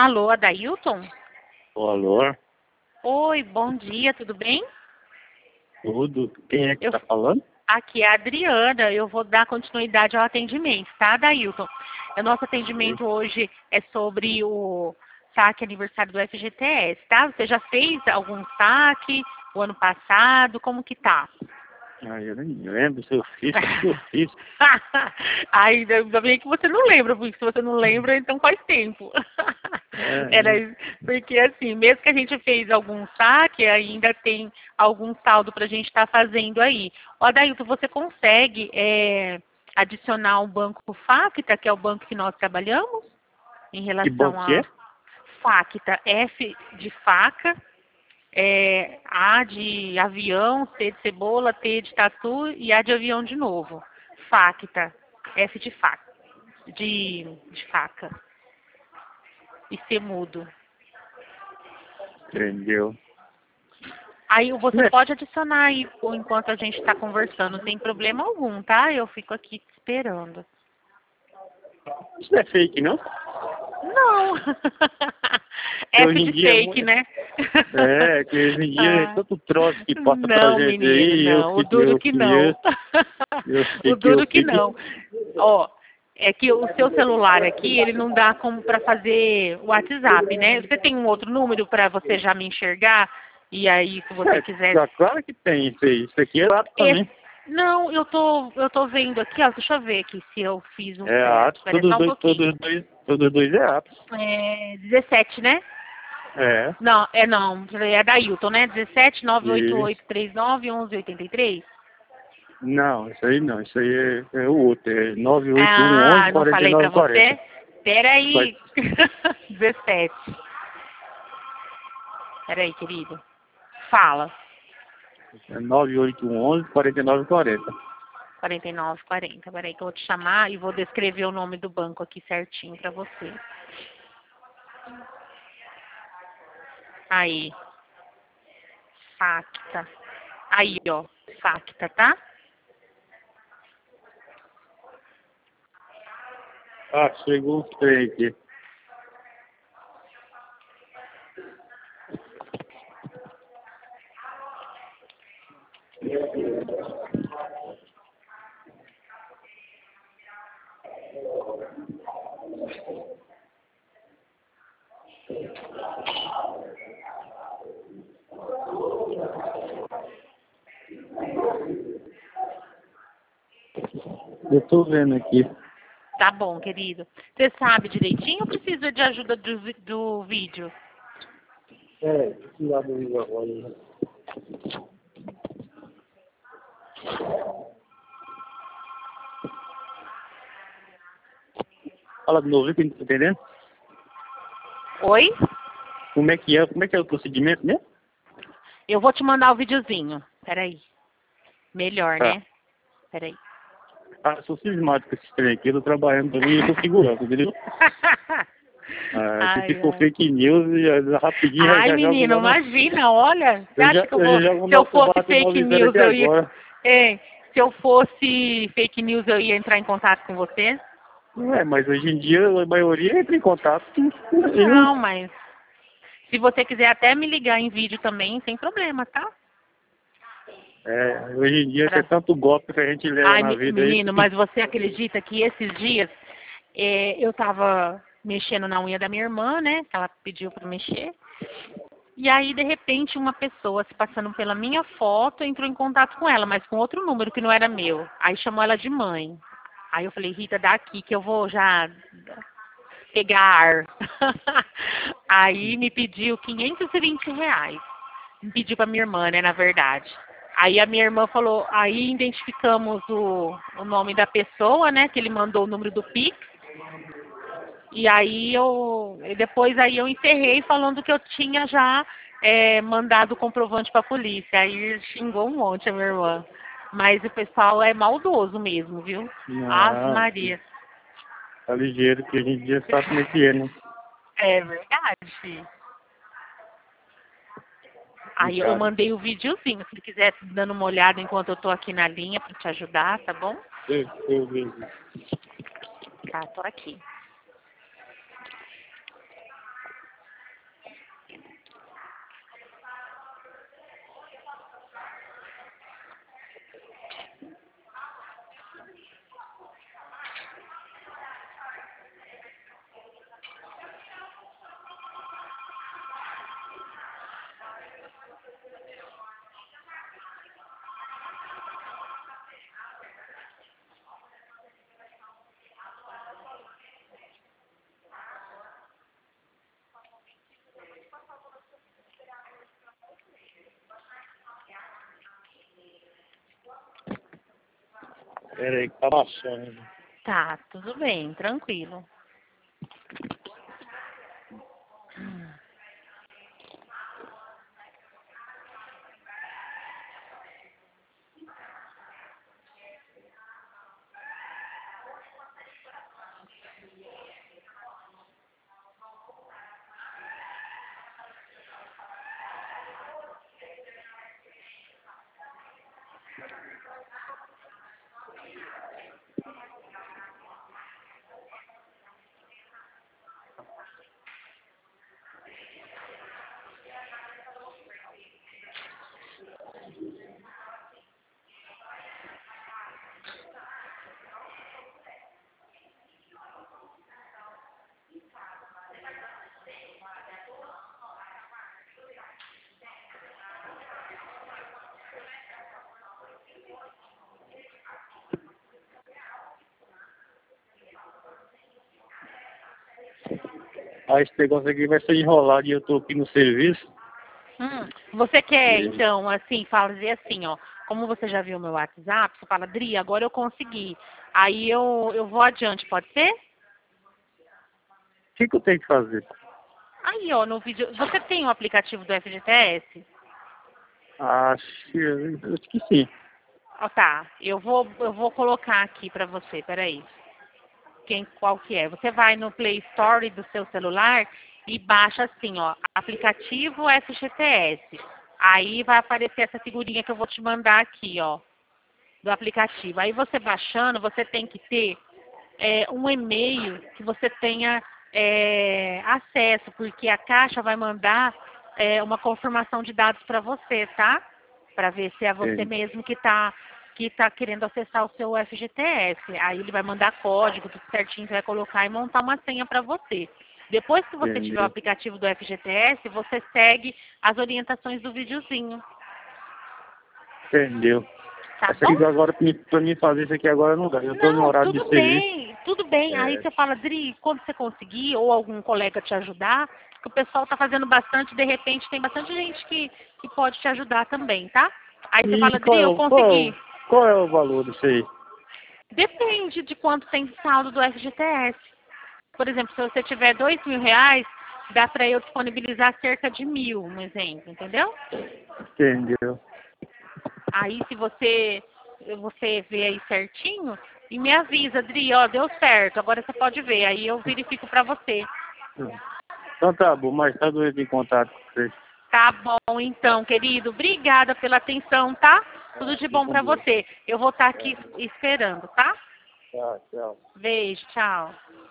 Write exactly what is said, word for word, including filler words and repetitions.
Alô, Adailton? Alô? Oi, bom dia, tudo bem? Tudo. Quem é que Eu, tá falando? aqui é a Adriana, eu vou dar continuidade ao atendimento, tá, Adailton? O nosso atendimento hoje é sobre o saque aniversário do F G T S, tá? Você já fez algum saque o ano passado? Como que tá? Ah, eu nem lembro se eu fiz, acho que eu fiz. Ainda, ainda bem que você não lembra, porque se você não lembra, então faz tempo. É, Era, é. porque assim, mesmo que a gente fez algum saque, ainda tem algum saldo para a gente estar fazendo aí. Ó, Adailton, você consegue é, adicionar o banco Facta, que é o banco que nós trabalhamos, em Que relação banco que a é? Facta, F de faca, é, A de avião, C de cebola, T de tatu e A de avião de novo. Facta, F de faca, de, de faca. E C mudo. Entendeu? Aí você É, pode adicionar aí enquanto a gente está conversando, não tem problema algum, tá? Eu fico aqui esperando. isso não é fake, não? Não! Que F hoje em de dia é fake, muito... né? É, que hoje em dia é Ah, tanto troço que passa pra não, gente menino, aí, eu não. O sei que duro eu que não. conheço, eu sei O que eu duro que sei que... não. Ó, é que o seu celular aqui, ele não dá como para fazer o WhatsApp, né? Você tem um outro número para você já me enxergar? E aí, se você É, quiser... tá claro que tem isso aí. Isso aqui é ato Esse... também. Não, eu tô, eu tô vendo aqui, ó. Deixa eu ver aqui se eu fiz um É certo. ato, Espera todos só os um dois, pouquinho. todos os dois, todos os dois é ato. É dezessete, né? É, Não, é não. É da Hilton, né? dezessete, nove oito e... oito, três nove, onze oitenta e três. Não, isso aí não, isso aí é, é o outro, é nove oito um onze Ah, não quarenta e falei pra nove você? quarenta. Vai, Peraí. dezessete. Peraí, querido. Fala. é nove oito um onze quarenta e nove quarenta. quarenta e nove, quarenta. Peraí que eu vou te chamar e vou descrever o nome do banco aqui certinho pra você. Aí. Facta. Aí, ó. Facta, tá? Ah, chegou os três aqui. Eu tô vendo aqui. Tá bom, querido. Você sabe direitinho ou precisa de ajuda do, vi- do vídeo? É, esse lado aí agora. Né? Fala de novo, que eu não tô entendendo. Oi? Como é que é? Como é que é o procedimento mesmo? Eu vou te mandar o videozinho. Peraí. Melhor, Tá. né? Peraí. Ah, eu sou cismado com esse trem aqui, eu tô trabalhando também e eu tô segurando, entendeu? Ah, se Ai, for ai. fake news, já, rapidinho já, Ai, já jogo menino, lá no... imagina, olha. Você Eu acha já, que eu eu vou. já jogo o Se eu nosso fosse bate fake nove zero news, aqui eu ia. agora. Hein, se eu fosse fake news, eu ia entrar em contato com você? É, mas hoje em dia a maioria entra em contato com eu. Não, mas. Se você quiser até me ligar em vídeo também, sem problema, tá? É, hoje em dia tem Pra- tanto golpe que a gente leva Ai, na me- vida aí. menino, mas você acredita que esses dias é, eu tava mexendo na unha da minha irmã, né? Que ela pediu pra mexer. E aí, de repente, uma pessoa se passando pela minha foto entrou em contato com ela, mas com outro número que não era meu. Aí chamou ela de mãe. Aí eu falei, Rita, dá aqui que eu vou já pegar ar. Aí me pediu quinhentos e vinte reais. Me pediu pra minha irmã, né, na verdade. Aí a minha irmã falou, aí identificamos o, o nome da pessoa, né, que ele mandou o número do Pix. E aí eu, e depois aí eu encerrei falando que eu tinha já é, mandado o comprovante para a polícia. Aí xingou um monte a minha irmã. Mas o pessoal é maldoso mesmo, viu? Ave Não, Maria. tá ligeiro que hoje em dia sabe como é que é, né? É verdade. Aí eu Complicado. mandei o videozinho, se quiser dando uma olhada enquanto eu tô aqui na linha para te ajudar, tá bom? Eu, eu vejo. Tá, tô aqui. Pera aí que tá baixando. Tá, tudo bem, tranquilo. Ah, esse negócio aqui vai ser enrolado e eu tô aqui no serviço. Hum, você quer, E... então, assim, fazer assim, ó. Como você já viu meu WhatsApp, você fala, Dri, agora eu consegui. Aí eu, eu vou adiante, pode ser? O que, que eu tenho que fazer? Aí, ó, no vídeo. Você tem o aplicativo do F G T S? Acho que, acho que sim. Ó, tá. Eu vou, eu vou colocar aqui pra você, peraí. Quem, qual que é? Você vai no Play Store do seu celular e baixa assim, ó, aplicativo F G T S. Aí vai aparecer essa figurinha que eu vou te mandar aqui, ó, do aplicativo. Aí você baixando, você tem que ter é, um e-mail que você tenha é, acesso, porque a Caixa vai mandar é, uma confirmação de dados para você, tá? Para ver se é você Entendi. mesmo que está que tá querendo acessar o seu F G T S. Aí ele vai mandar código, tudo certinho, você vai colocar e montar uma senha para você. Depois que você tiver o Entendeu? aplicativo do F G T S, você segue as orientações do videozinho, Entendeu? tá Essa bom? aqui agora, pra mim pra mim fazer isso aqui agora não dá. Eu tô no Não, horário de tudo serviço. bem, tudo bem. Aí É, você fala, Dri, quando você conseguir, ou algum colega te ajudar, que o pessoal está fazendo bastante, de repente tem bastante gente que, que pode te ajudar também, tá? Aí você e fala, qual Dri, é, eu o, qual, é o, consegui. qual é o valor disso aí? Depende de quanto tem de saldo do F G T S. Por exemplo, se você tiver dois mil reais, dá para eu disponibilizar cerca de mil, um exemplo, entendeu? Entendeu? Aí se você, você vê aí certinho e me avisa, Dri, ó, deu certo, agora você pode ver. Aí eu verifico para você. Então tá bom, mais tarde eu entro em contato com você. Tá bom, então, querido. Obrigada pela atenção, tá? Tudo de Fique bom com pra Deus. você. Eu vou estar aqui esperando, tá? Tchau, tchau. Beijo, tchau.